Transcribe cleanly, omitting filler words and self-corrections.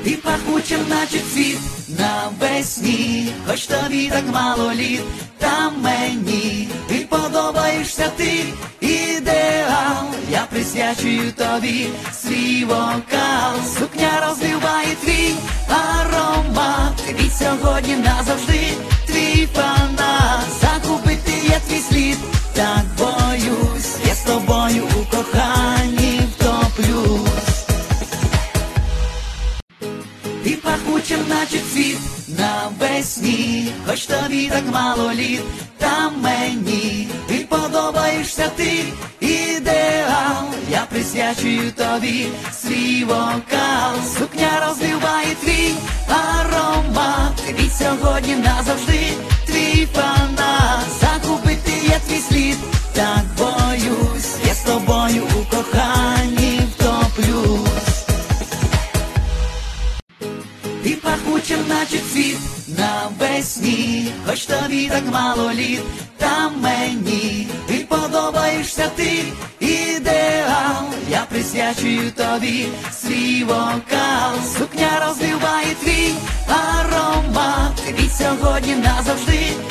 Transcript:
Ти пахучим, наче цвіт навесні, хоч тобі так мало літ, та мені ти подобаєшся, ти ідеал. Я присвячую тобі свій вокал. Сукня розбиває твій аромат, ти від сьогодні назавжди твій фанат. Загубити я твій слід, так боюсь, я з тобою у коханні втоплюсь. Ти пахучим, наче цвіт навесні, хоч тобі так мало літ, та мені ти подобаєшся, ти ідеал. Я присвячую тобі свій вокал. Сукня розбиває твій аромат, ти від сьогодні назавжди твій фанат. Загубити я твій слід, так боюсь, я з тобою у коханні втоплюсь. Ти пахучим, наче цвіт навесні, хоч тобі так мало літ, та мені ти подобаєшся, ти ідеал. Я присвячую тобі свій вокал. Сукня розбиває твій аромат, ти від сьогодні назавжди